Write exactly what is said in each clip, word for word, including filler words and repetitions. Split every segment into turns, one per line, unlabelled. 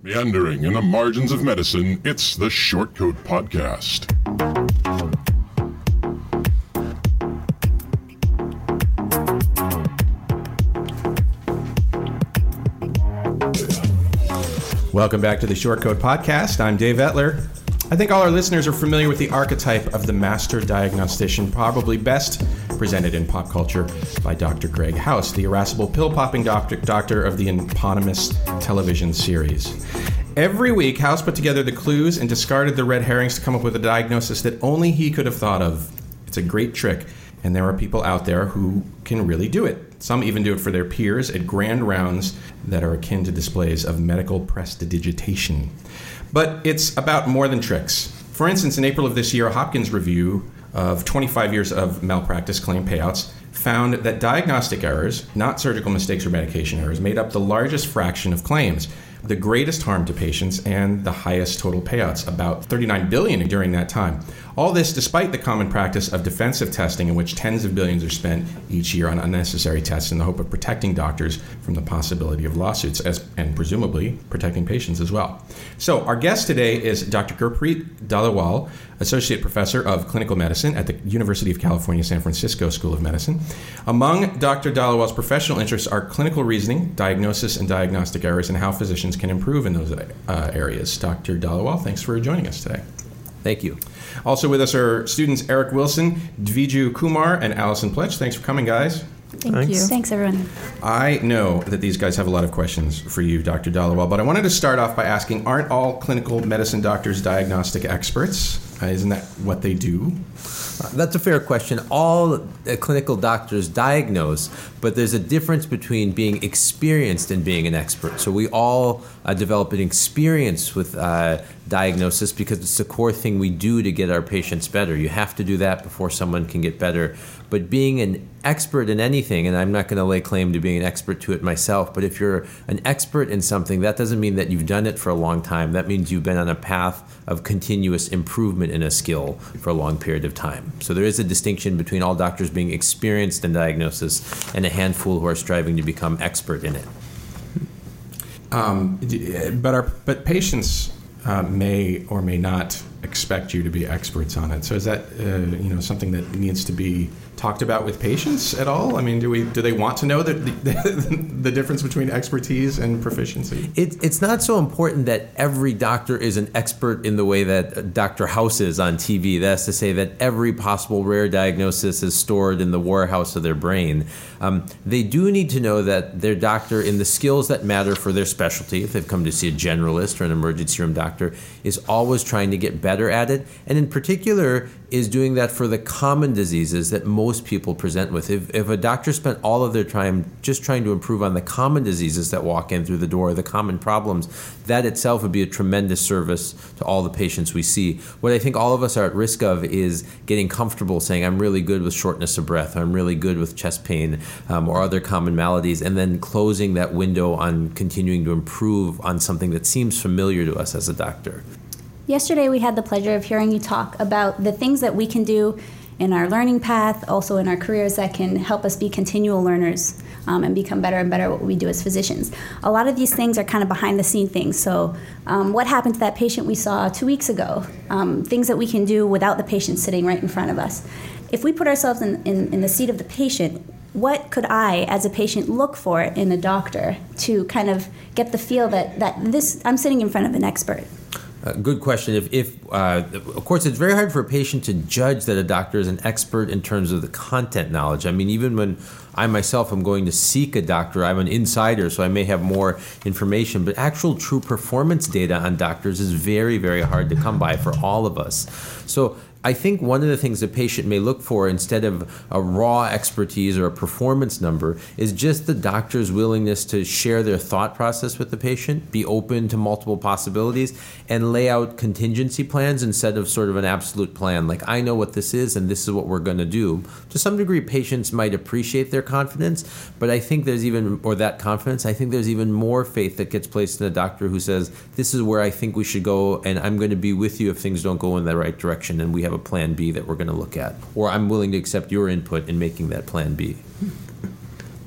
Meandering in the margins of medicine, it's the Short Coat Podcast.
Welcome back to the Short Coat Podcast. I'm Dave Etler. I think all our listeners are familiar with the archetype of the master diagnostician, probably best presented in pop culture by Doctor Greg House, the irascible pill-popping doctor, doctor of the eponymous television series. Every week, House put together the clues and discarded the red herrings to come up with a diagnosis that only he could have thought of. It's a great trick, and there are people out there who can really do it. Some even do it for their peers at grand rounds that are akin to displays of medical prestidigitation. But it's about more than tricks. For instance, in April of this year, a Hopkins review of twenty-five years of malpractice claim payouts found that diagnostic errors, not surgical mistakes or medication errors, made up the largest fraction of claims, the greatest harm to patients, and the highest total payouts, about thirty-nine billion dollars during that time. All this despite the common practice of defensive testing, in which tens of billions are spent each year on unnecessary tests in the hope of protecting doctors from the possibility of lawsuits, as, and presumably protecting patients as well. So our guest today is Doctor Gurpreet Dhaliwal, Associate Professor of Clinical Medicine at the University of California, San Francisco School of Medicine. Among Doctor Dhaliwal's professional interests are clinical reasoning, diagnosis and diagnostic errors, and how physicians can improve in those uh, areas. Doctor Dhaliwal, thanks for joining us today.
Thank you.
Also with us are students Eric Wilson, Dviju Kumar, and Allison Pletch. Thanks for coming, guys.
Thank Thanks. you. Thanks, everyone.
I know that these guys have a lot of questions for you, Doctor Dhaliwal, but I wanted to start off by asking, aren't all clinical medicine doctors diagnostic experts? Uh, isn't that what they do?
Uh, that's a fair question. All uh, clinical doctors diagnose, but there's a difference between being experienced and being an expert. So we all uh, develop an experience with uh, diagnosis because it's the core thing we do to get our patients better. You have to do that before someone can get better. But being an expert in anything, and I'm not going to lay claim to being an expert to it myself, but if you're an expert in something, that doesn't mean that you've done it for a long time. That means you've been on a path of continuous improvement in a skill for a long period of time. So there is a distinction between all doctors being experienced in diagnosis and a handful who are striving to become expert in it.
Um, but our but patients uh, may or may not expect you to be experts on it. So is that uh, you know something that needs to be talked about with patients at all? I mean, do we do they want to know the the, the difference between expertise and proficiency?
It, it's not so important that every doctor is an expert in the way that Doctor House is on T V. That's to say that every possible rare diagnosis is stored in the warehouse of their brain. Um, they do need to know that their doctor, in the skills that matter for their specialty, if they've come to see a generalist or an emergency room doctor, is always trying to get better at it, and in particular is doing that for the common diseases that most people present with. If, if a doctor spent all of their time just trying to improve on the common diseases that walk in through the door, the common problems, that itself would be a tremendous service to all the patients we see. What I think all of us are at risk of is getting comfortable saying, I'm really good with shortness of breath, or I'm really good with chest pain, um, or other common maladies, and then closing that window on continuing to improve on something that seems familiar to us as a doctor.
Yesterday, we had the pleasure of hearing you talk about the things that we can do in our learning path, also in our careers, that can help us be continual learners um, and become better and better at what we do as physicians. A lot of these things are kind of behind-the-scene things. So um, what happened to that patient we saw two weeks ago? Um, things that we can do without the patient sitting right in front of us. If we put ourselves in, in, in the seat of the patient, what could I, as a patient, look for in a doctor to kind of get the feel that, that this I'm sitting in front of an expert?
Uh, good question. If, if uh, of course, it's very hard for a patient to judge that a doctor is an expert in terms of the content knowledge. I mean, even when I myself am going to seek a doctor, I'm an insider, so I may have more information, but actual true performance data on doctors is very, very hard to come by for all of us. So I think one of the things a patient may look for instead of a raw expertise or a performance number is just the doctor's willingness to share their thought process with the patient, be open to multiple possibilities, and lay out contingency plans instead of sort of an absolute plan. Like, I know what this is and this is what we're going to do. To some degree, patients might appreciate their confidence, but I think there's even, or that confidence, I think there's even more faith that gets placed in a doctor who says, this is where I think we should go and I'm going to be with you if things don't go in the right direction and we have a plan B that we're going to look at, or I'm willing to accept your input in making that plan B.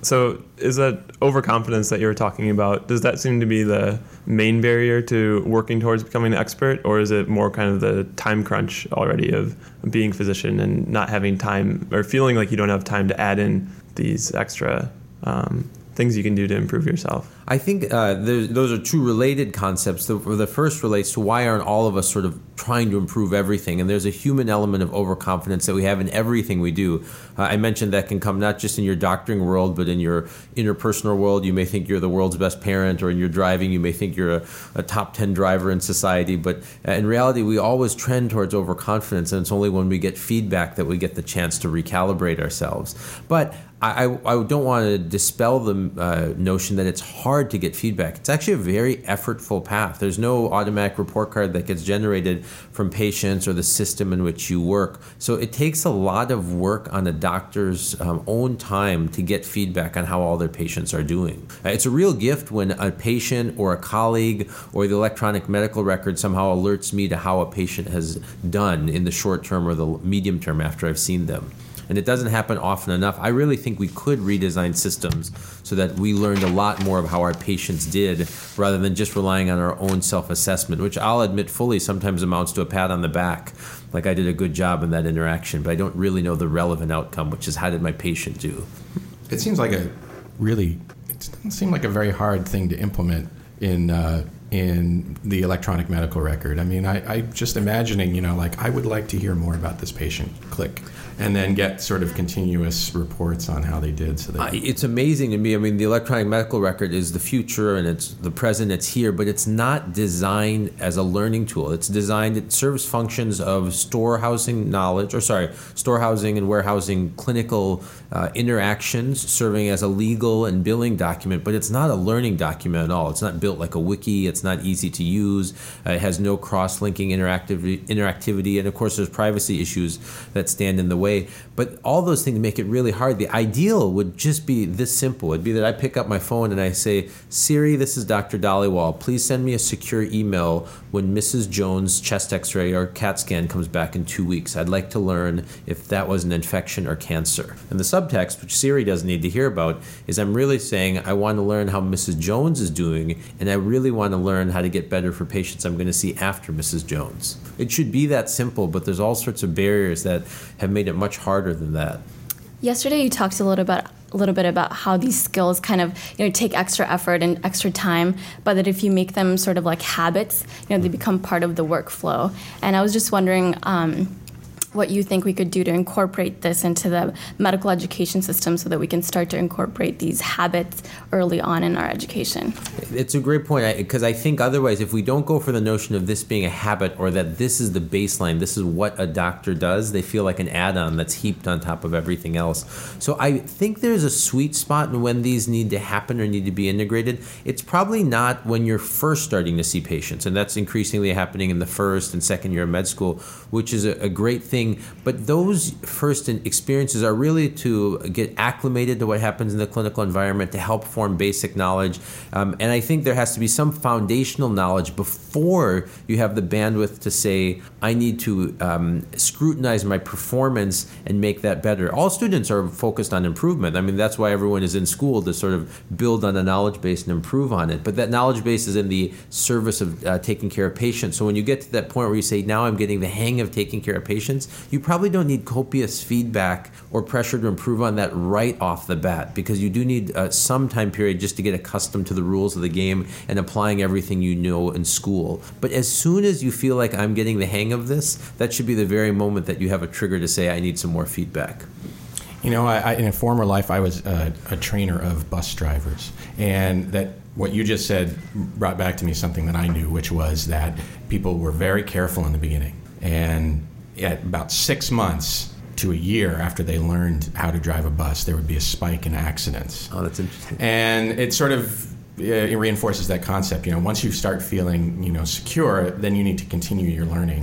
So is that overconfidence that you were talking about, does that seem to be the main barrier to working towards becoming an expert, or is it more kind of the time crunch already of being a physician and not having time, or feeling like you don't have time to add in these extra um, things you can do to improve yourself?
I think uh, those are two related concepts. The, the first relates to why aren't all of us sort of trying to improve everything? And there's a human element of overconfidence that we have in everything we do. Uh, I mentioned that can come not just in your doctoring world, but in your interpersonal world. You may think you're the world's best parent, or in your driving, you may think you're a, a top ten driver in society. But uh, in reality, we always trend towards overconfidence, and it's only when we get feedback that we get the chance to recalibrate ourselves. But I, I don't want to dispel the uh, notion that it's hard to get feedback. It's actually a very effortful path. There's no automatic report card that gets generated from patients or the system in which you work. So it takes a lot of work on a doctor's um, own time to get feedback on how all their patients are doing. Uh, it's a real gift when a patient or a colleague or the electronic medical record somehow alerts me to how a patient has done in the short term or the medium term after I've seen them. And it doesn't happen often enough. I really think we could redesign systems so that we learned a lot more of how our patients did rather than just relying on our own self-assessment, which I'll admit fully sometimes amounts to a pat on the back, like I did a good job in that interaction, but I don't really know the relevant outcome, which is how did my patient do?
It seems like a really, it doesn't seem like a very hard thing to implement in uh, in the electronic medical record. I mean, I, I just imagining, you know, like I would like to hear more about this patient, click, and then get sort of continuous reports on how they did. So that
uh, it's amazing to me. I mean, the electronic medical record is the future and it's the present, it's here, but it's not designed as a learning tool. It's designed, it serves functions of storehousing knowledge, or sorry, storehousing and warehousing clinical uh, interactions, serving as a legal and billing document, but it's not a learning document at all. It's not built like a wiki. It's not easy to use. Uh, it has no cross-linking interactivity, interactivity, and of course there's privacy issues that stand in the way. But all those things make it really hard. The ideal would just be this simple. It'd be that I pick up my phone and I say, Siri, this is Doctor Dhaliwal. Please send me a secure email when Missus Jones' chest x-ray or CAT scan comes back in two weeks. I'd like to learn if that was an infection or cancer. And the subtext, which Siri doesn't need to hear about, is I'm really saying I want to learn how Missus Jones is doing, and I really want to learn how to get better for patients I'm going to see after Missus Jones. It should be that simple, but there's all sorts of barriers that have made it much harder than that.
Yesterday you talked a little bit a little bit about how these skills kind of, you know, take extra effort and extra time, but that if you make them sort of like habits, you know, they become part of the workflow. And I was just wondering um, what you think we could do to incorporate this into the medical education system so that we can start to incorporate these habits early on in our education.
It's a great point, because I, I think otherwise, if we don't go for the notion of this being a habit or that this is the baseline, this is what a doctor does, they feel like an add-on that's heaped on top of everything else. So I think there's a sweet spot in when these need to happen or need to be integrated. It's probably not when you're first starting to see patients, and that's increasingly happening in the first and second year of med school, which is a, a great thing. But those first experiences are really to get acclimated to what happens in the clinical environment, to help form basic knowledge. Um, and I think there has to be some foundational knowledge before you have the bandwidth to say, I need to um, scrutinize my performance and make that better. All students are focused on improvement. I mean, that's why everyone is in school, to sort of build on a knowledge base and improve on it. But that knowledge base is in the service of uh, taking care of patients. So when you get to that point where you say, now I'm getting the hang of taking care of patients, you probably don't need copious feedback or pressure to improve on that right off the bat, because you do need uh, some time period just to get accustomed to the rules of the game and applying everything you know in school. But as soon as you feel like I'm getting the hang of this, that should be the very moment that you have a trigger to say, I need some more feedback.
You know, I, I, in a former life, I was a, a trainer of bus drivers, and that what you just said brought back to me something that I knew, which was that people were very careful in the beginning, and at about six months to a year after they learned how to drive a bus, there would be a spike in accidents.
Oh, that's interesting.
And it sort of uh, it reinforces that concept. You know, once you start feeling, you know, secure, then you need to continue your learning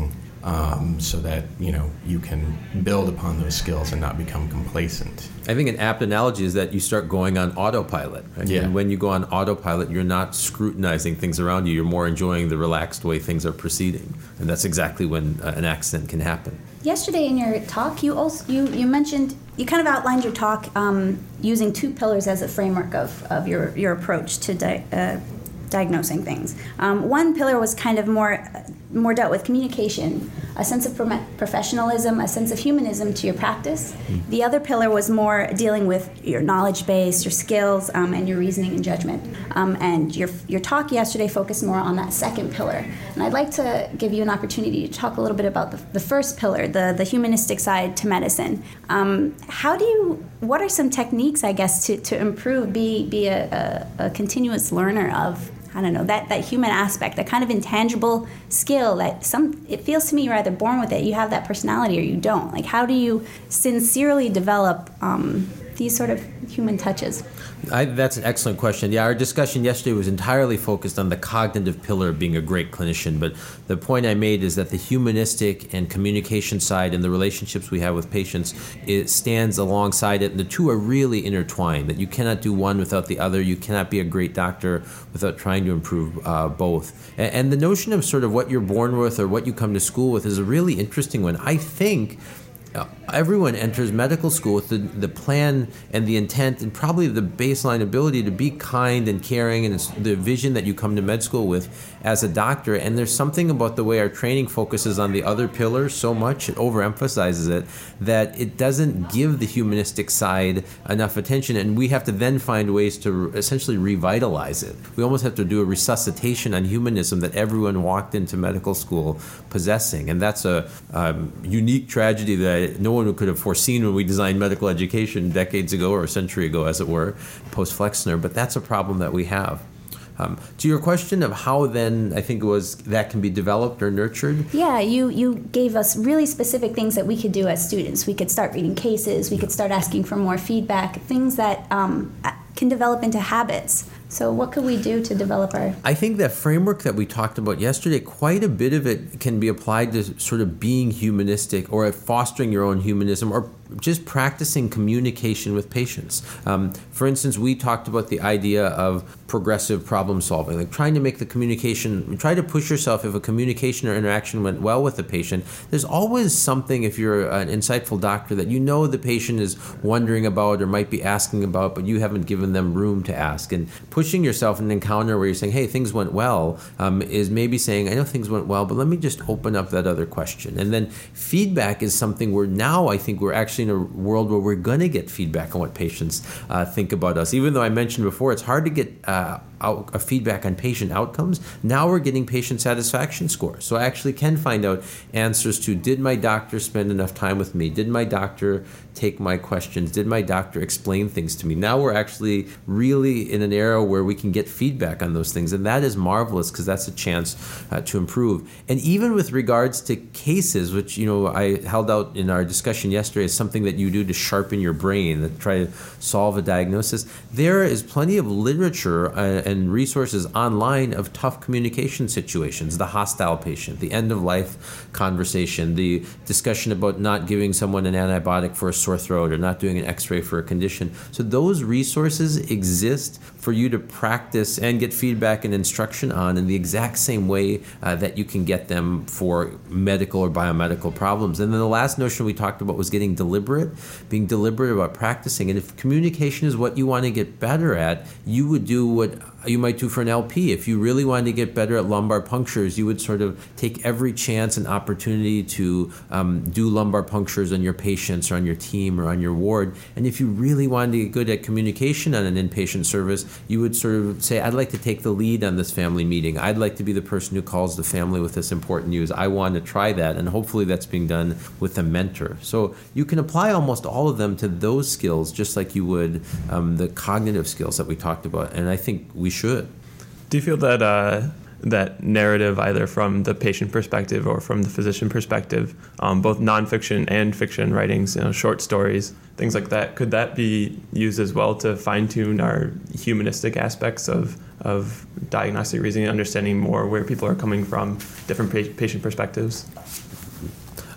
um, so that, you know, you can build upon those skills and not become complacent.
I think an apt analogy is that you start going on autopilot. Right?
Yeah.
And when you go on autopilot, you're not scrutinizing things around you. You're more enjoying the relaxed way things are proceeding. And that's exactly when uh, an accident can happen.
Yesterday in your talk, you also you, you mentioned you kind of outlined your talk um, using two pillars as a framework of, of your your approach to di- uh, diagnosing things. Um, one pillar was kind of more more dealt with communication, a sense of pro- professionalism, a sense of humanism to your practice. Mm. The other pillar was more dealing with your knowledge base, your skills, um, and your reasoning and judgment. Um, and your your talk yesterday focused more on that second pillar. And I'd like to give you an opportunity to talk a little bit about the, the first pillar, the, the humanistic side to medicine. Um, how do you, what are some techniques, I guess, to, to improve, be, be a, a, a continuous learner of, I don't know, that, that human aspect, that kind of intangible skill that some, it feels to me you're either born with it, you have that personality, or you don't. Like, how do you sincerely develop um, these sort of human touches?
I, that's an excellent question. Yeah, our discussion yesterday was entirely focused on the cognitive pillar of being a great clinician, but the point I made is that the humanistic and communication side and the relationships we have with patients, it stands alongside it, and the two are really intertwined, that you cannot do one without the other. You cannot be a great doctor without trying to improve uh, both. And, and the notion of sort of what you're born with or what you come to school with is a really interesting one. I think everyone enters medical school with the, the plan and the intent and probably the baseline ability to be kind and caring, and it's the vision that you come to med school with as a doctor. And there's something about the way our training focuses on the other pillars so much, it overemphasizes it, that it doesn't give the humanistic side enough attention, and we have to then find ways to essentially revitalize it. We almost have to do a resuscitation on humanism that everyone walked into medical school possessing, and that's a um, unique tragedy that no one could have foreseen when we designed medical education decades ago, or a century ago, as it were, post-Flexner, but that's a problem that we have. Um, to your question of how then, I think it was, that can be developed or nurtured?
Yeah, you, you gave us really specific things that we could do as students. We could start reading cases, we could start asking for more feedback, things that um, can develop into habits. So what could we do to develop our...
I think that framework that we talked about yesterday, quite a bit of it can be applied to sort of being humanistic or fostering your own humanism or just practicing communication with patients. Um, for instance, we talked about the idea of progressive problem solving, like trying to make the communication, try to push yourself if a communication or interaction went well with the patient. There's always something, if you're an insightful doctor, that you know the patient is wondering about or might be asking about, but you haven't given them room to ask. And pushing yourself in an encounter where you're saying, hey, things went well, um, is maybe saying, I know things went well, but let me just open up that other question. And then feedback is something where now I think we're actually in a world where we're going to get feedback on what patients uh, think about us. Even though I mentioned before, it's hard to get uh, out, a feedback on patient outcomes. Now we're getting patient satisfaction scores. So I actually can find out answers to, did my doctor spend enough time with me? Did my doctor take my questions? Did my doctor explain things to me? Now we're actually really in an era where we can get feedback on those things. And that is marvelous because that's a chance uh, to improve. And even with regards to cases, which, you know, I held out in our discussion yesterday as something that you do to sharpen your brain, to try to solve a diagnosis, there is plenty of literature uh, and resources online of tough communication situations, the hostile patient, the end-of-life conversation, the discussion about not giving someone an antibiotic for a sore throat or not doing an x-ray for a condition. So those resources exist for you to practice and get feedback and instruction on in the exact same way uh, that you can get them for medical or biomedical problems. And then the last notion we talked about was getting deliberate, being deliberate about practicing. And if communication is what you want to get better at, you would do what you might do for an L P. If you really wanted to get better at lumbar punctures, you would sort of take every chance and opportunity to um, do lumbar punctures on your patients or on your team or on your ward. And if you really wanted to get good at communication on an inpatient service, you would sort of say, I'd like to take the lead on this family meeting. I'd like to be the person who calls the family with this important news. I want to try that. And hopefully that's being done with a mentor. So you can apply almost all of them to those skills, just like you would um, the cognitive skills that we talked about. And I think we should.
Do you feel that uh, that narrative, either from the patient perspective or from the physician perspective, um, both nonfiction and fiction writings, you know, short stories, things like that, could that be used as well to fine-tune our humanistic aspects of of diagnostic reasoning, understanding more where people are coming from, different pa- patient perspectives?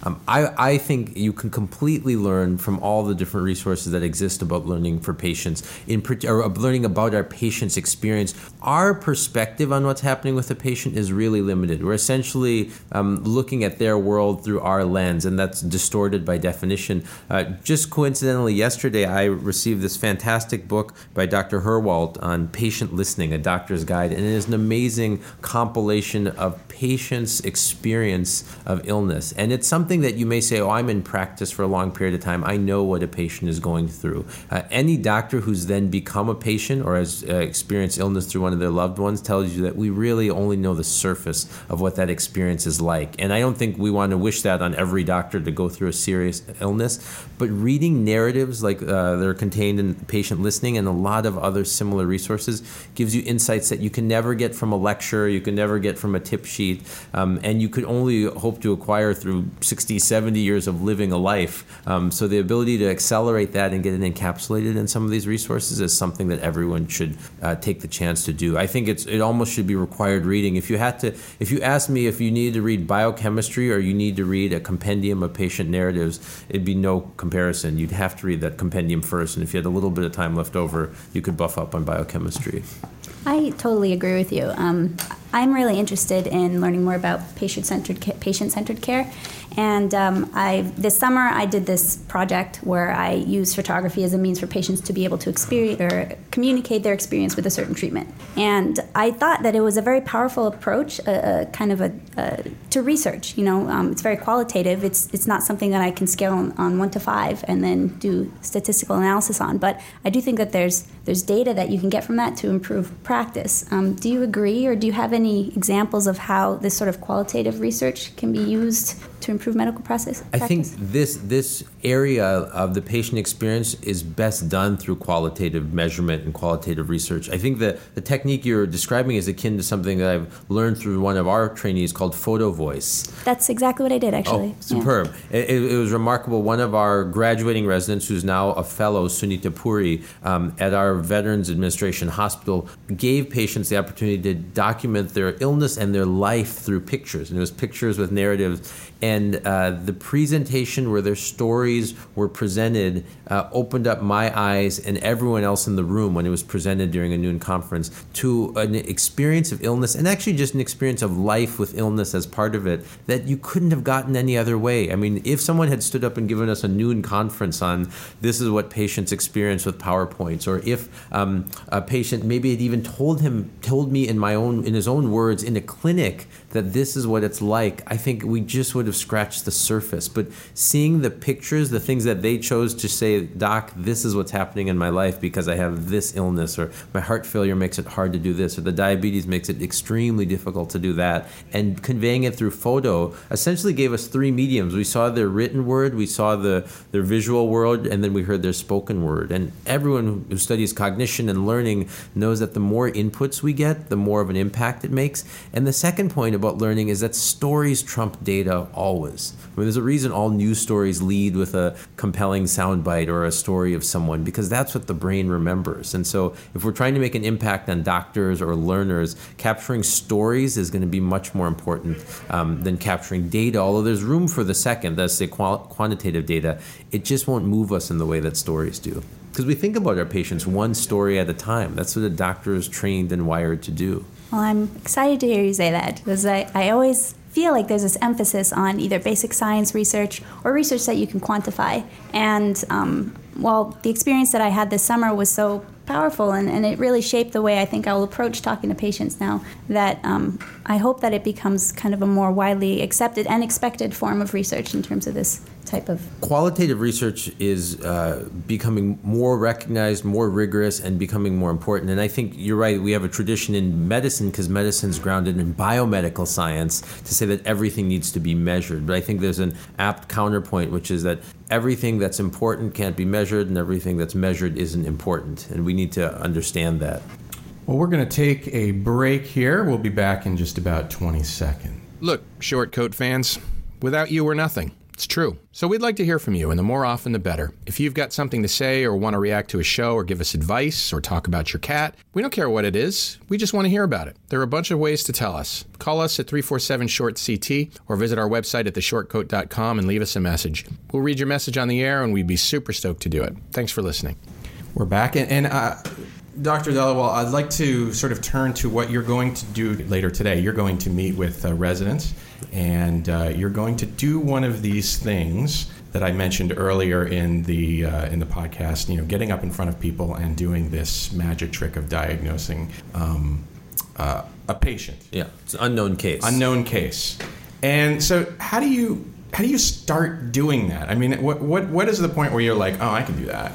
Um, I, I think you can completely learn from all the different resources that exist about learning for patients, in or learning about our patient's experience. Our perspective on what's happening with the patient is really limited. We're essentially um, looking at their world through our lens, and that's distorted by definition. Uh, just coincidentally, yesterday I received this fantastic book by Doctor Herwalt on patient listening, a doctor's guide, and it is an amazing compilation of patients' experience of illness. And it's something that you may say, oh, I'm in practice for a long period of time. I know what a patient is going through. Uh, any doctor who's then become a patient or has uh, experienced illness through one of their loved ones tells you that we really only know the surface of what that experience is like. And I don't think we want to wish that on every doctor to go through a serious illness, but reading narratives like uh, that are contained in patient listening and a lot of other similar resources gives you insights that you can never get from a lecture, you can never get from a tip sheet, um, and you could only hope to acquire through sixty, seventy years of living a life. Um, so the ability to accelerate that and get it encapsulated in some of these resources is something that everyone should uh, take the chance to do. I think it's it almost should be required reading. If you had to, if you asked me if you needed to read biochemistry or you need to read a compendium of patient narratives, it'd be no comparison. You'd have to read that compendium first, and if you had a little bit of time left over, you could buff up on biochemistry.
I totally agree with you. Um, I'm really interested in learning more about patient-centered ca- patient-centered care, and um, I this summer I did this project where I used photography as a means for patients to be able to experience or communicate their experience with a certain treatment. And I thought that it was a very powerful approach, a, a kind of a, a to research. You know, um, it's very qualitative. It's it's not something that I can scale on, on one to five and then do statistical analysis on. But I do think that there's there's data that you can get from that to improve practice. Um, do you agree, or do you have any examples of how this sort of qualitative research can be used to improve medical process?
I think this this area of the patient experience is best done through qualitative measurement and qualitative research. I think that the technique you're describing is akin to something that I've learned through one of our trainees called photo voice.
That's exactly what I did, actually.
Oh, superb. Yeah. It, it was remarkable. One of our graduating residents, who's now a fellow, Sunita Puri, um, at our Veterans Administration Hospital, gave patients the opportunity to document their illness and their life through pictures. And it was pictures with narratives. And uh, the presentation where their stories were presented uh, opened up my eyes and everyone else in the room when it was presented during a noon conference to an experience of illness, and actually just an experience of life with illness as part of it that you couldn't have gotten any other way. I mean, if someone had stood up and given us a noon conference on this is what patients experience with PowerPoints, or if um, a patient maybe had even told him, told me in my own, in his own words in a clinic that this is what it's like, I think we just would have scratched the surface. But seeing the pictures, the things that they chose to say, Doc, this is what's happening in my life because I have this illness, or my heart failure makes it hard to do this, or the diabetes makes it extremely difficult to do that, and conveying it through photo essentially gave us three mediums. We saw their written word, we saw the their visual word, and then we heard their spoken word. And everyone who studies cognition and learning knows that the more inputs we get, the more of an impact it makes. And the second point about learning is that stories trump data always. I mean, there's a reason all news stories lead with a compelling soundbite or a story of someone, because that's what the brain remembers. And so if we're trying to make an impact on doctors or learners, capturing stories is going to be much more important um, than capturing data, although there's room for the second, that's the qual- quantitative data. It just won't move us in the way that stories do. Because we think about our patients one story at a time. That's what a doctor is trained and wired to do.
Well, I'm excited to hear you say that, because I, I always feel like there's this emphasis on either basic science research or research that you can quantify. And um, well, the experience that I had this summer was so powerful, and, and it really shaped the way I think I will approach talking to patients now, that um, I hope that it becomes kind of a more widely accepted and expected form of research in terms of this type of...
Qualitative research is uh, becoming more recognized, more rigorous, and becoming more important. And I think you're right, we have a tradition in medicine, because medicine's grounded in biomedical science, to say that everything needs to be measured. But I think there's an apt counterpoint, which is that everything that's important can't be measured, and everything that's measured isn't important. And we need to understand that.
Well, we're going to take a break here. We'll be back in just about twenty seconds.
Look, Short Coat fans, without you we're nothing.
It's true. So we'd like to hear from you, and the more often the better. If you've got something to say or want to react to a show or give us advice or talk about your cat, we don't care what it is. We just want to hear about it. There are a bunch of ways to tell us. Call us at three four seven short C T or visit our website at the short coat dot com and leave us a message. We'll read your message on the air, and we'd be super stoked to do it. Thanks for listening. We're back, and, and uh, Doctor Dhaliwal, I'd like to sort of turn to what you're going to do later today. You're going to meet with uh, residents, and uh, you're going to do one of these things that I mentioned earlier in the uh, in the podcast. You know, getting up in front of people and doing this magic trick of diagnosing um, uh, a patient.
Yeah, it's an unknown case.
Unknown case. And so, how do you how do you start doing that? I mean, what what what is the point where you're like, oh, I can do that?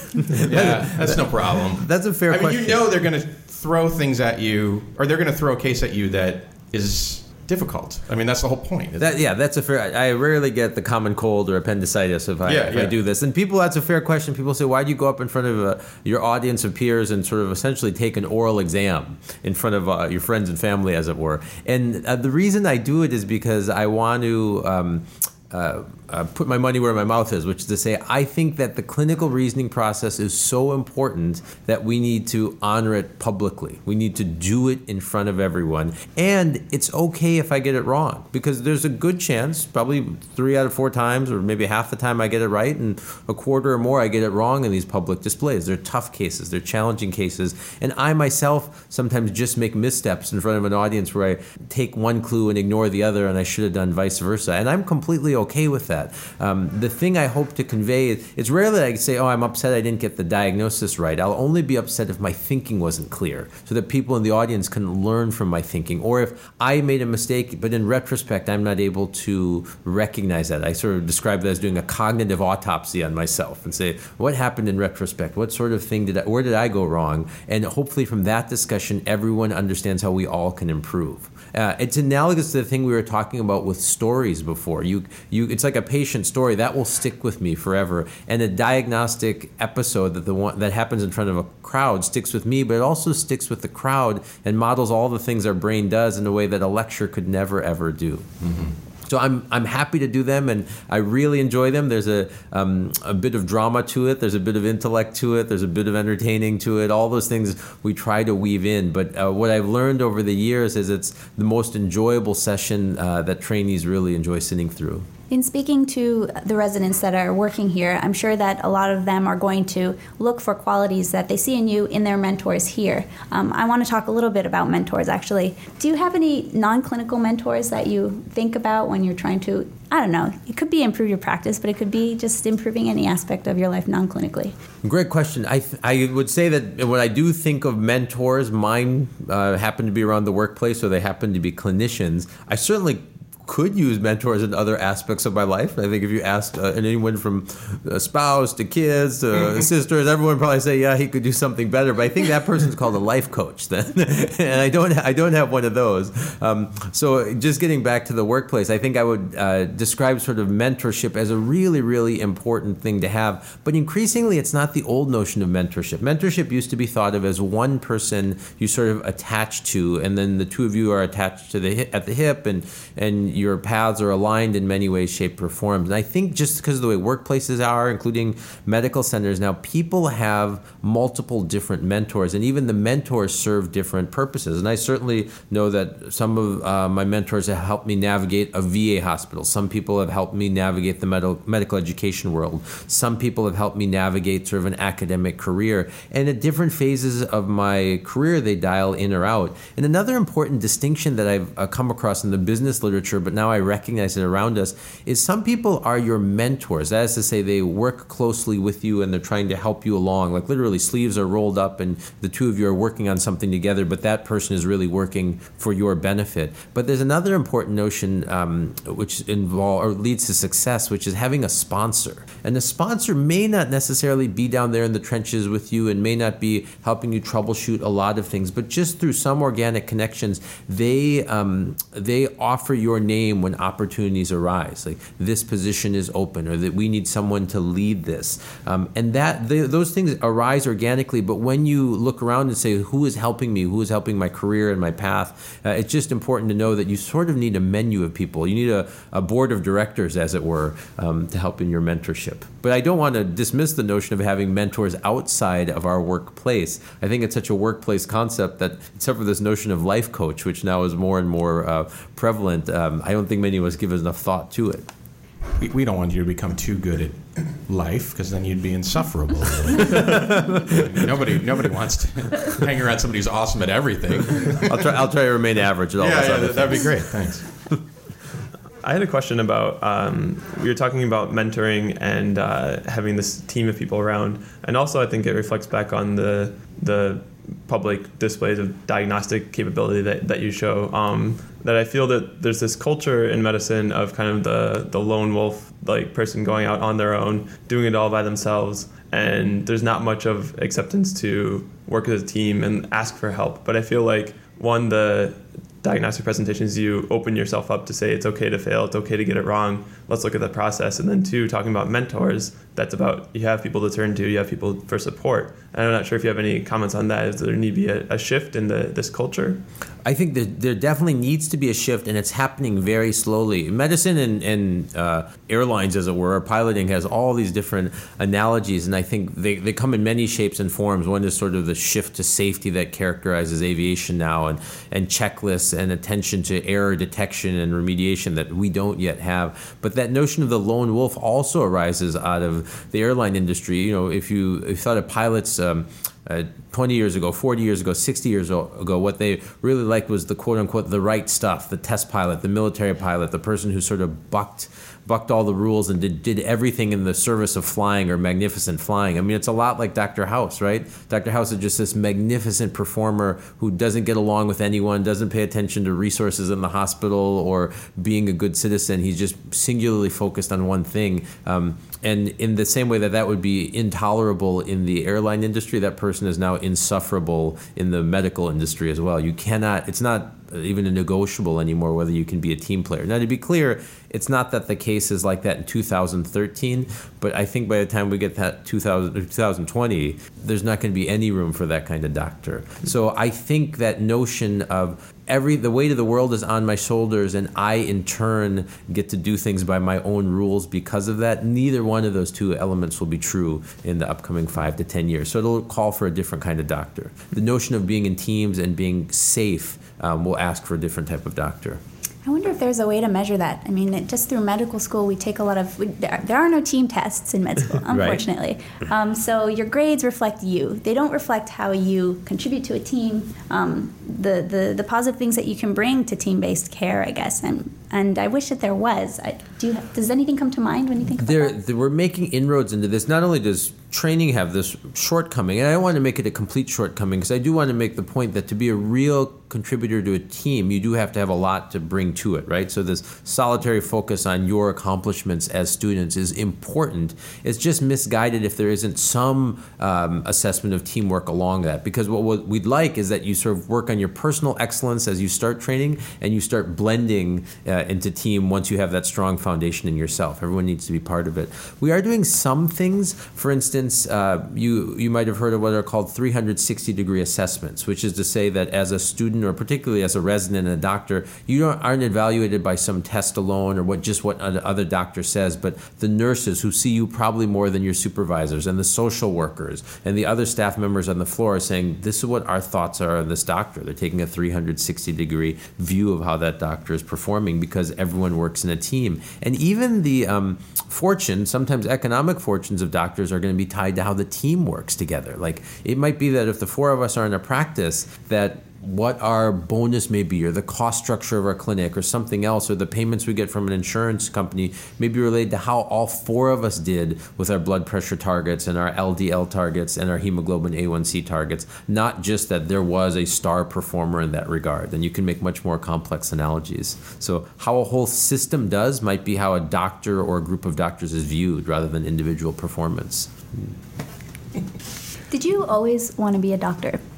Yeah, that's no problem.
That's a fair
I mean,
question.
you know they're going to throw things at you, or they're going to throw a case at you that is difficult. I mean, that's the whole point.
That, yeah, that's a fair. I rarely get the common cold or appendicitis if I
Yeah,
if
yeah.
I do this. And people, that's a fair question. People say, why do you go up in front of uh, your audience of peers and sort of essentially take an oral exam in front of uh, your friends and family, as it were? And uh, the reason I do it is because I want to. Um, Uh, uh, put my money where my mouth is, which is to say, I think that the clinical reasoning process is so important that we need to honor it publicly. We need to do it in front of everyone. And it's okay if I get it wrong, because there's a good chance, probably three out of four times, or maybe half the time I get it right, and a quarter or more I get it wrong in these public displays. They're tough cases. They're challenging cases. And I myself sometimes just make missteps in front of an audience where I take one clue and ignore the other, and I should have done vice versa. And I'm completely okay with that. Um, the thing I hope to convey is, it's rare that I say, oh, I'm upset I didn't get the diagnosis right. I'll only be upset if my thinking wasn't clear, so that people in the audience can learn from my thinking. Or if I made a mistake, but in retrospect, I'm not able to recognize that. I sort of describe that as doing a cognitive autopsy on myself and say, what happened in retrospect? What sort of thing did I, where did I go wrong? And hopefully from that discussion, everyone understands how we all can improve. Uh, it's analogous to the thing we were talking about with stories before. You, you, it's like a patient story that will stick with me forever, and a diagnostic episode that the one that happens in front of a crowd sticks with me, but it also sticks with the crowd and models all the things our brain does in a way that a lecture could never ever do. Mm-hmm. So I'm I'm happy to do them, and I really enjoy them. There's a um, a bit of drama to it. There's a bit of intellect to it. There's a bit of entertaining to it. All those things we try to weave in. But uh, what I've learned over the years is it's the most enjoyable session uh, that trainees really enjoy sitting through.
In speaking to the residents that are working here, I'm sure that a lot of them are going to look for qualities that they see in you in their mentors here. Um, I want to talk a little bit about mentors, actually. Do you have any non-clinical mentors that you think about when you're trying to, I don't know, it could be improve your practice, but it could be just improving any aspect of your life non-clinically?
Great question. I th- I would say that when I do think of mentors, mine uh, happen to be around the workplace, or they happen to be clinicians. I certainly could use mentors in other aspects of my life. I think if you asked uh, anyone from a spouse to kids to sisters, everyone would probably say, yeah, he could do something better. But I think that person's called a life coach then. And I don't I don't have one of those. Um, so just getting back to the workplace, I think I would uh, describe sort of mentorship as a really, really important thing to have. But increasingly, it's not the old notion of mentorship. Mentorship used to be thought of as one person you sort of attach to, and then the two of you are attached to the hip, at the hip, and and your paths are aligned in many ways, shape, or forms. And I think just because of the way workplaces are, including medical centers now, people have multiple different mentors, and even the mentors serve different purposes. And I certainly know that some of uh, my mentors have helped me navigate a V A hospital. Some people have helped me navigate the medical medical education world. Some people have helped me navigate sort of an academic career. And at different phases of my career, they dial in or out. And another important distinction that I've uh, come across in the business literature, but now I recognize it around us, is some people are your mentors. That is to say, they work closely with you and they're trying to help you along. Like literally, sleeves are rolled up and the two of you are working on something together, but that person is really working for your benefit. But there's another important notion um, which involves or leads to success, which is having a sponsor. And the sponsor may not necessarily be down there in the trenches with you and may not be helping you troubleshoot a lot of things, but just through some organic connections, they um, they offer your name name when opportunities arise, like this position is open, or that we need someone to lead this. Um, and that the, those things arise organically, but when you look around and say, who is helping me, who is helping my career and my path, uh, it's just important to know that you sort of need a menu of people. You need a, a board of directors, as it were, um, to help in your mentorship. But I don't want to dismiss the notion of having mentors outside of our workplace. I think it's such a workplace concept that, except for this notion of life coach, which now is more and more uh, prevalent, um, I don't think many of us give enough thought to it.
We, we don't want you to become too good at life, because then you'd be insufferable. nobody nobody wants to hang around somebody who's awesome at everything.
I'll try I'll try to remain average at all.
Yeah,
those
yeah
other
that'd
things.
be great. Thanks.
I had a question about, um, we were talking about mentoring and uh, having this team of people around. And also I think it reflects back on the the public displays of diagnostic capability that, that you show. Um, that I feel that there's this culture in medicine of kind of the, the lone wolf, like person going out on their own, doing it all by themselves. And there's not much of acceptance to work as a team and ask for help. But I feel like, one, the diagnostic presentations, you open yourself up to say it's okay to fail, it's okay to get it wrong, let's look at the process. And then two, talking about mentors, that's about you have people to turn to, you have people for support. And I'm not sure if you have any comments on that. Is there need to be a, a shift in the this culture?
I think that there definitely needs to be a shift, and it's happening very slowly. Medicine and, and uh, airlines, as it were, piloting has all these different analogies, and I think they, they come in many shapes and forms. One is sort of the shift to safety that characterizes aviation now, and, and checklists and attention to error detection and remediation that we don't yet have. But that notion of the lone wolf also arises out of the airline industry. You know, if you, if you thought of pilots um, uh, twenty years ago, forty years ago, sixty years ago, what they really liked was the quote-unquote the right stuff, the test pilot, the military pilot, the person who sort of bucked bucked all the rules and did, did everything in the service of flying or magnificent flying. I mean, it's a lot like Doctor House, right? Doctor House is just this magnificent performer who doesn't get along with anyone, doesn't pay attention to resources in the hospital or being a good citizen. He's just singularly focused on one thing. Um, and in the same way that that would be intolerable in the airline industry, that person is now insufferable in the medical industry as well. You cannot, it's not even a negotiable anymore whether you can be a team player. Now, to be clear, it's not that the case is like that in two thousand thirteen, but I think by the time we get that two thousand, twenty twenty, there's not going to be any room for that kind of doctor. So I think that notion of every the weight of the world is on my shoulders and I in turn get to do things by my own rules because of that, neither one of those two elements will be true in the upcoming five to ten years. So it'll call for a different kind of doctor. The notion of being in teams and being safe um, will ask for a different type of doctor.
I wonder if there's a way to measure that. I mean, it, just through medical school, we take a lot of, we, there, there are no team tests in med school, unfortunately. Right. Um, so your grades reflect you. They don't reflect how you contribute to a team, um, the, the, the positive things that you can bring to team-based care, I guess. And and I wish that there was. I, do you, does anything come to mind when you think about
there,
that?
there, we're making inroads into this. Not only does training have this shortcoming, and I don't want to make it a complete shortcoming because I do want to make the point that to be a real contributor to a team, you do have to have a lot to bring to it, right? So this solitary focus on your accomplishments as students is important. It's just misguided if there isn't some um, assessment of teamwork along that, because what, what we'd like is that you sort of work on your personal excellence as you start training and you start blending uh, into team once you have that strong foundation in yourself. Everyone needs to be part of it. We are doing some things. For instance, uh, you, you might have heard of what are called three hundred sixty degree assessments, which is to say that as a student or particularly as a resident and a doctor, you don't, aren't evaluated by some test alone or what just what other doctor says, but the nurses who see you probably more than your supervisors and the social workers and the other staff members on the floor are saying, this is what our thoughts are on this doctor. They're taking a three hundred sixty degree view of how that doctor is performing because everyone works in a team. And even the um, fortune, sometimes economic fortunes of doctors are going to be tied to how the team works together. Like it might be that if the four of us are in a practice, that what our bonus may be or the cost structure of our clinic or something else or the payments we get from an insurance company may be related to how all four of us did with our blood pressure targets and our L D L targets and our hemoglobin A one C targets, not just that there was a star performer in that regard. And you can make much more complex analogies. So how a whole system does might be how a doctor or a group of doctors is viewed rather than individual performance.
Did you always want to be a doctor?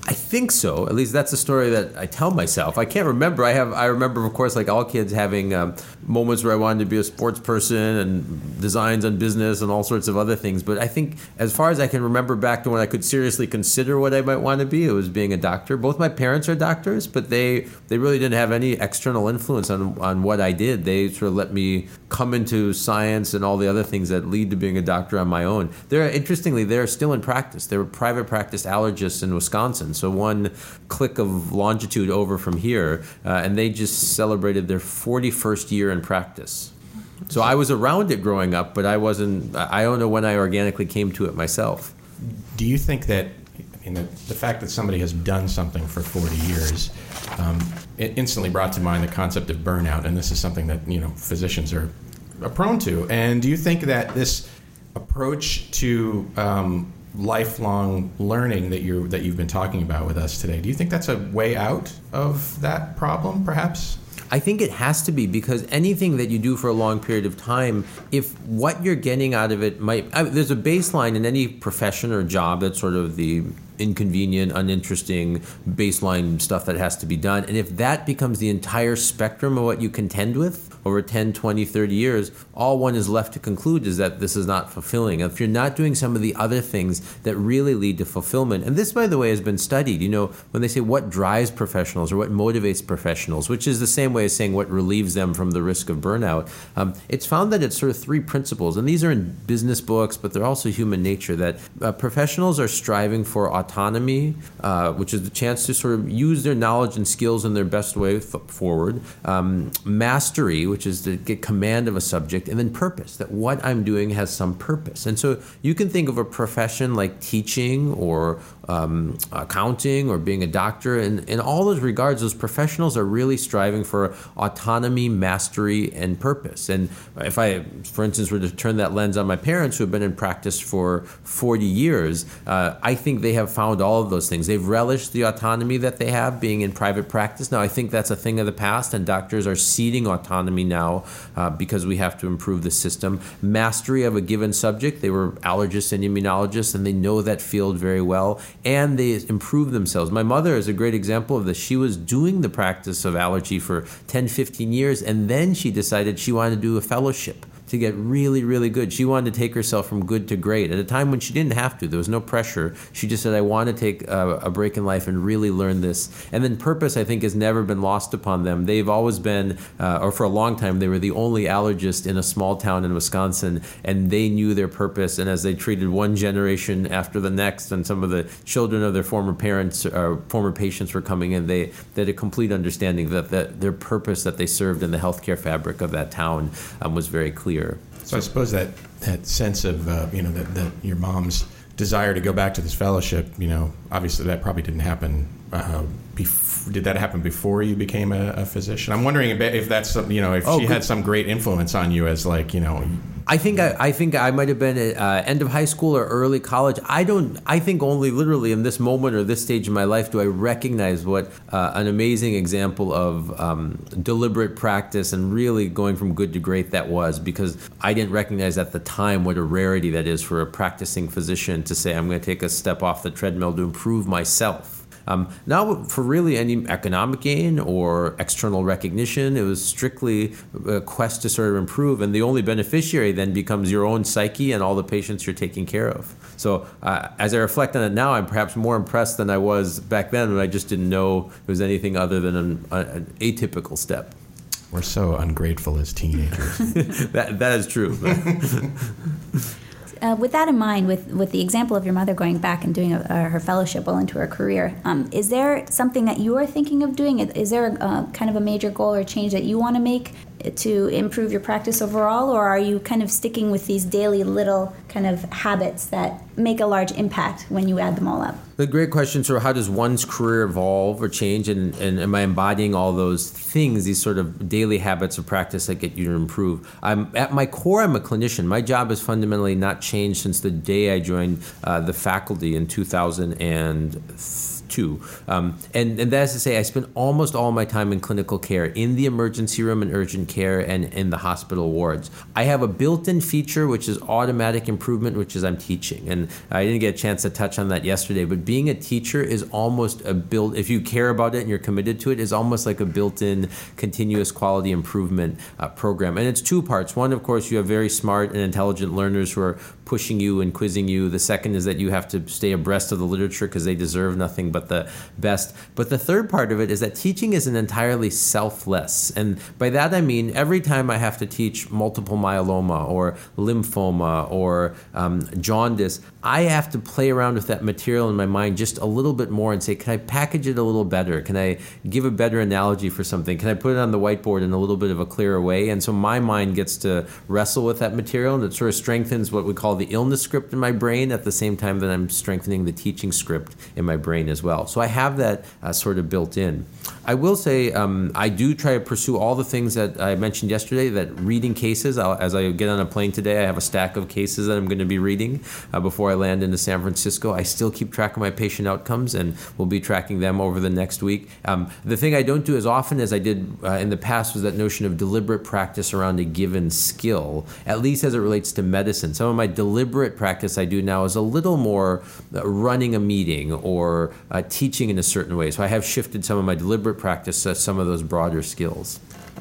I think so. At least that's the story that I tell myself. I can't remember. I have. I remember, of course, like all kids, having um, moments where I wanted to be a sports person and designs on business and all sorts of other things. But I think, as far as I can remember back to when I could seriously consider what I might want to be, it was being a doctor. Both my parents are doctors, but they they really didn't have any external influence on on what I did. They sort of let me come into science and all the other things that lead to being a doctor on my own. They're interestingly, they're still in practice. They're private practice allergists in Wisconsin. So one click of longitude over from here, uh, and they just celebrated their forty-first year in practice. So I was around it growing up, but I wasn't, I don't know when I organically came to it myself.
Do you think that, I mean, the, the fact that somebody has done something for forty years, um, it instantly brought to mind the concept of burnout, and this is something that, you know, physicians are, are prone to. And do you think that this approach to um, lifelong learning that you that you've been talking about with us today, do you think that's a way out of that problem, perhaps?
I think it has to be, because anything that you do for a long period of time, if what you're getting out of it might, I, there's a baseline in any profession or job that's sort of the inconvenient, uninteresting baseline stuff that has to be done. And if that becomes the entire spectrum of what you contend with over ten, twenty, thirty years, all one is left to conclude is that this is not fulfilling. If you're not doing some of the other things that really lead to fulfillment, and this, by the way, has been studied, you know, when they say what drives professionals or what motivates professionals, which is the same way as saying what relieves them from the risk of burnout, um, it's found that it's sort of three principles, and these are in business books, but they're also human nature, that uh, professionals are striving for autonomy, uh, which is the chance to sort of use their knowledge and skills in their best way f- forward, um, mastery, which is to get command of a subject, and then purpose, that what I'm doing has some purpose. And so you can think of a profession like teaching or um, accounting or being a doctor, and in all those regards, those professionals are really striving for autonomy, mastery, and purpose. And if I, for instance, were to turn that lens on my parents, who have been in practice for forty years, uh, I think they have found all of those things. They've relished the autonomy that they have being in private practice. Now, I think that's a thing of the past, and doctors are ceding autonomy now uh, because we have to improve the system. Mastery of a given subject. They were allergists and immunologists, and they know that field very well, and they improve themselves. My mother is a great example of this. She was doing the practice of allergy for ten, fifteen years, and then she decided she wanted to do a fellowship to get really, really good. She wanted to take herself from good to great at a time when she didn't have to. There was no pressure. She just said, I want to take a, a break in life and really learn this. And then purpose, I think, has never been lost upon them. They've always been, uh, or for a long time, they were the only allergist in a small town in Wisconsin, and they knew their purpose. And as they treated one generation after the next, and some of the children of their former parents or former patients were coming in, they, they had a complete understanding that, that their purpose that they served in the healthcare fabric of that town um, was very clear.
So I suppose that, that sense of, uh, you know, that, that your mom's desire to go back to this fellowship, you know, obviously that probably didn't happen. Uh, bef- did that happen before you became a, a physician? I'm wondering if, if that's, some, you know, if
oh,
she
good.
had some great influence on you as, like, you know.
I think I, I think I might have been at uh, end of high school or early college. I don't. I think only literally in this moment or this stage in my life do I recognize what uh, an amazing example of um, deliberate practice and really going from good to great that was, because I didn't recognize at the time what a rarity that is for a practicing physician to say, I'm going to take a step off the treadmill to improve myself. Um, not for really any economic gain or external recognition. It was strictly a quest to sort of improve, and the only beneficiary then becomes your own psyche and all the patients you're taking care of. So uh, as I reflect on it now, I'm perhaps more impressed than I was back then when I just didn't know it was anything other than an, an atypical step.
We're so ungrateful as teenagers.
that that is true.
Uh, with that in mind, with, with the example of your mother going back and doing a, uh, her fellowship well into her career, um, is there something that you are thinking of doing? Is there a, uh, kind of a major goal or change that you want to make to improve your practice overall, or are you kind of sticking with these daily little kind of habits that make a large impact when you add them all up?
The great question, sort of how does one's career evolve or change, and, and am I embodying all those things, these sort of daily habits of practice that get you to improve? I'm at my core, I'm a clinician. My job has fundamentally not changed since the day I joined uh, the faculty in two thousand two. Um, and, and that is to say, I spend almost all my time in clinical care, in the emergency room and urgent care, and in the hospital wards. I have a built-in feature, which is automatic improvement, which is I'm teaching. And I didn't get a chance to touch on that yesterday, but being a teacher is almost a built, if you care about it and you're committed to it, is almost like a built-in continuous quality improvement uh, program. And it's two parts. One, of course, you have very smart and intelligent learners who are pushing you and quizzing you. The second is that you have to stay abreast of the literature because they deserve nothing but the best. But the third part of it is that teaching isn't entirely selfless. And by that I mean every time I have to teach multiple myeloma or lymphoma or um, jaundice, I have to play around with that material in my mind just a little bit more and say, can I package it a little better? Can I give a better analogy for something? Can I put it on the whiteboard in a little bit of a clearer way? And so my mind gets to wrestle with that material, and it sort of strengthens what we call the illness script in my brain at the same time that I'm strengthening the teaching script in my brain as well. So I have that uh, sort of built in. I will say um, I do try to pursue all the things that I mentioned yesterday, that reading cases. I'll, as I get on a plane today, I have a stack of cases that I'm going to be reading uh, before I land into San Francisco. I still keep track of my patient outcomes, and we'll be tracking them over the next week. Um, the thing I don't do as often as I did uh, in the past was that notion of deliberate practice around a given skill, at least as it relates to medicine. Some of my deliberate practice I do now is a little more uh, running a meeting or uh, teaching in a certain way. So I have shifted some of my deliberate practice to some of those broader skills.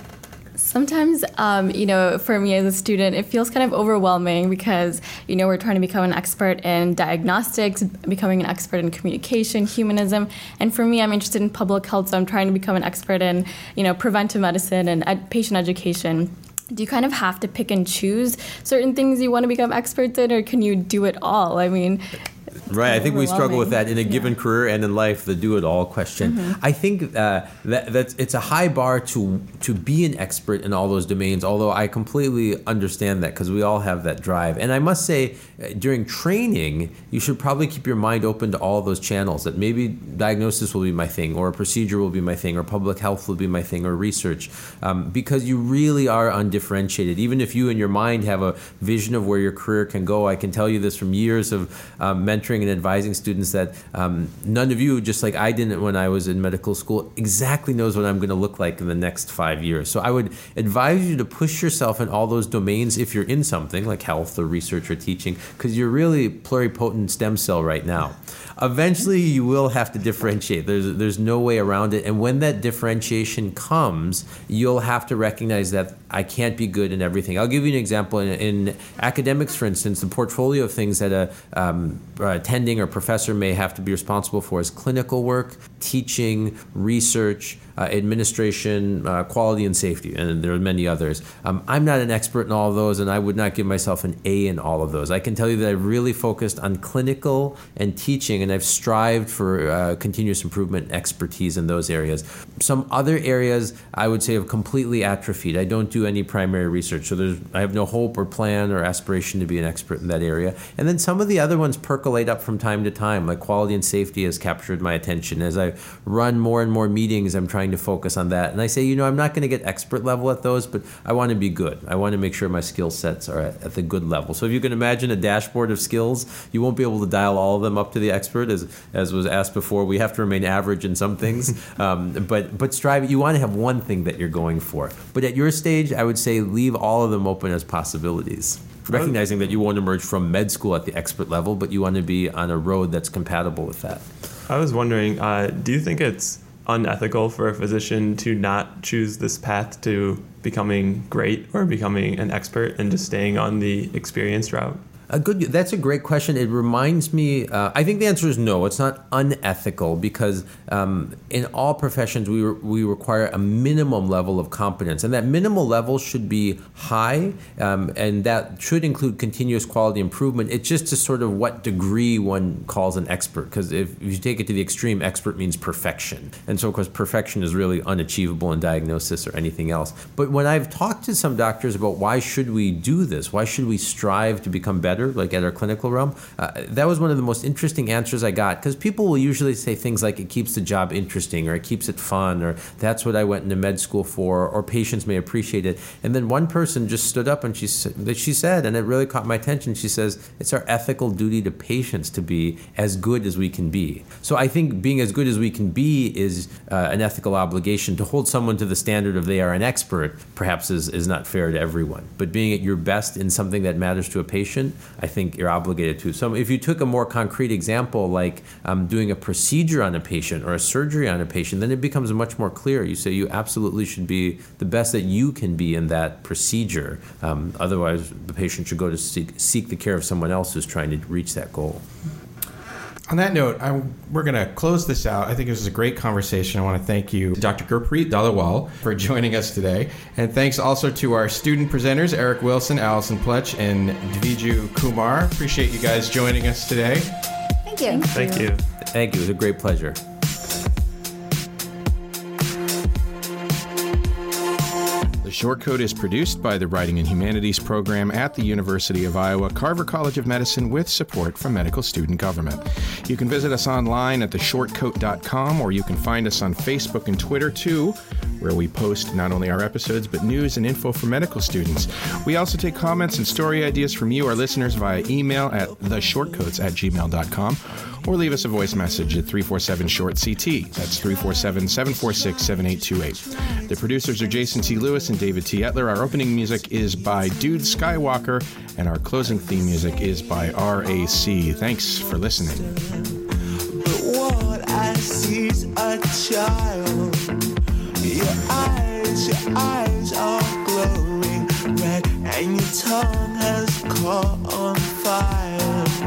Sometimes, um, you know, for me as a student, it feels kind of overwhelming because, you know, we're trying to become an expert in diagnostics, becoming an expert in communication, humanism. And for me, I'm interested in public health, so I'm trying to become an expert in, you know, preventive medicine and ed- patient education. Do you kind of have to pick and choose certain things you want to become experts in, or can you do it all? I mean...
Right, I think we struggle with that in a given yeah. career and in life, the do-it-all question. Mm-hmm. I think uh, that that's, it's a high bar to to be an expert in all those domains, although I completely understand that because we all have that drive. And I must say, uh, during training, you should probably keep your mind open to all those channels, that maybe diagnosis will be my thing, or a procedure will be my thing, or public health will be my thing, or research, um, because you really are undifferentiated. Even if you in your mind have a vision of where your career can go, I can tell you this from years of um, mentoring and advising students that um, none of you, just like I didn't when I was in medical school, exactly knows what I'm going to look like in the next five years. So I would advise you to push yourself in all those domains if you're in something like health or research or teaching, because you're really pluripotent stem cell right now. Eventually, you will have to differentiate. There's there's no way around it. And when that differentiation comes, you'll have to recognize that I can't be good in everything. I'll give you an example. In, in academics, for instance, the portfolio of things that a um, attending or professor may have to be responsible for is clinical work, teaching, research, uh, administration, uh, quality and safety, and there are many others. Um, I'm not an expert in all of those, and I would not give myself an A in all of those. I can tell you that I've really focused on clinical and teaching, and I've strived for uh, continuous improvement expertise in those areas. Some other areas I would say have completely atrophied. I don't do any primary research, so there's I have no hope or plan or aspiration to be an expert in that area. And then some of the other ones percolate up from time to time, like quality and safety has captured my attention. As I run more and more meetings, I'm trying to focus on that. And I say, you know, I'm not going to get expert level at those, but I want to be good. I want to make sure my skill sets are at, at the good level. So if you can imagine a dashboard of skills, you won't be able to dial all of them up to the expert. As as was asked before, we have to remain average in some things, um, but but strive. You want to have one thing that you're going for. But at your stage, I would say leave all of them open as possibilities, recognizing that you won't emerge from med school at the expert level, but you want to be on a road that's compatible with that.
I was wondering, uh, do you think it's unethical for a physician to not choose this path to becoming great or becoming an expert and just staying on the experienced route?
A good. That's a great question. It reminds me, uh, I think the answer is no. It's not unethical because um, in all professions we re- we require a minimum level of competence, and that minimal level should be high, um, and that should include continuous quality improvement. It's just to sort of what degree one calls an expert, because if, if you take it to the extreme, expert means perfection, and so of course perfection is really unachievable in diagnosis or anything else. But when I've talked to some doctors about why should we do this, why should we strive to become better better, like at our clinical realm. Uh, that was one of the most interesting answers I got, because people will usually say things like it keeps the job interesting, or it keeps it fun, or that's what I went into med school for, or patients may appreciate it. And then one person just stood up and she said, she said, and it really caught my attention, she says, it's our ethical duty to patients to be as good as we can be. So I think being as good as we can be is uh, an ethical obligation. To hold someone to the standard of they are an expert perhaps is, is not fair to everyone. But being at your best in something that matters to a patient, I think you're obligated to. So if you took a more concrete example, like um, doing a procedure on a patient or a surgery on a patient, then it becomes much more clear. You say you absolutely should be the best that you can be in that procedure. Um, otherwise, the patient should go to seek, seek the care of someone else who's trying to reach that goal.
On that note, I, we're going to close this out. I think this was a great conversation. I want to thank you, Doctor Gurpreet Dhaliwal, for joining us today. And thanks also to our student presenters, Eric Wilson, Allison Plech, and Dviju Kumar. Appreciate you guys joining us today.
Thank you.
Thank you.
Thank you. It was a great pleasure.
The Short Code is produced by the Writing and Humanities program at the University of Iowa Carver College of Medicine with support from Medical Student Government. You can visit us online at the short coat dot com, or you can find us on Facebook and Twitter too, where we post not only our episodes but news and info for medical students. We also take comments and story ideas from you, our listeners, via email at the short coats at gmail dot com, or leave us a voice message at three four seven short C T. That's three four seven, seven four six, seven eight two eight. The producers are Jason T. Lewis and David T. Etler. Our opening music is by Dude Skywalker, and our closing theme music is by R A C. Thanks for listening.
But what I see is a child. Your eyes, your eyes are glowing red, and your tongue has caught on fire.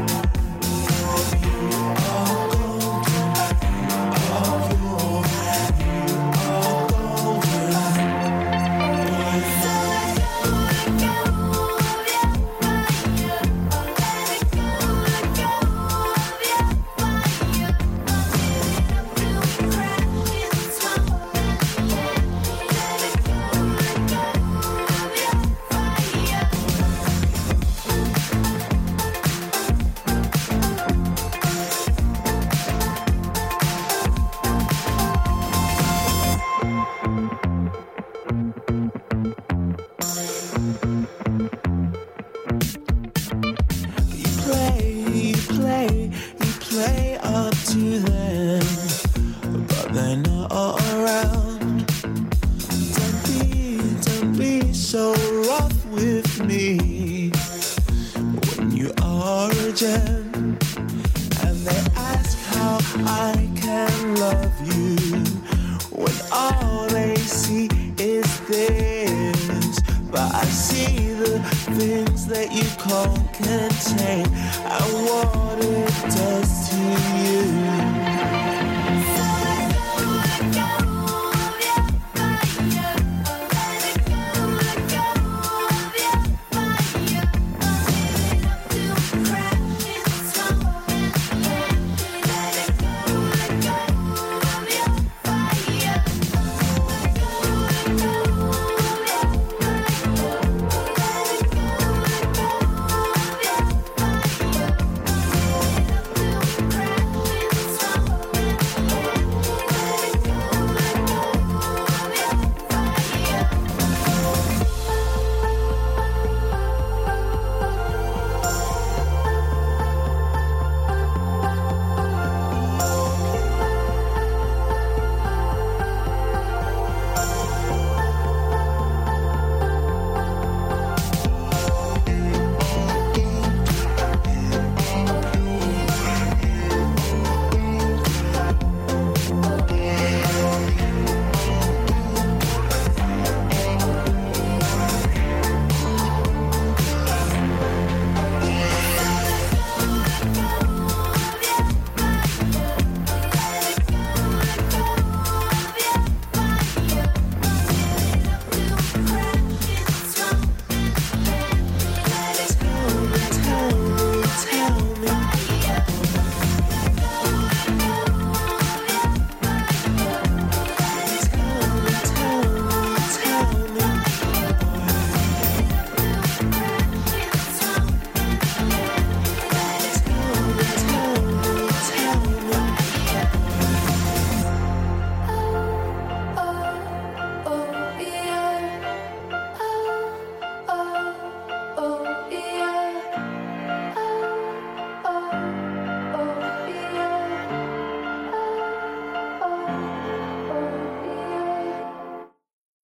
That you can't contain, and what it does to you.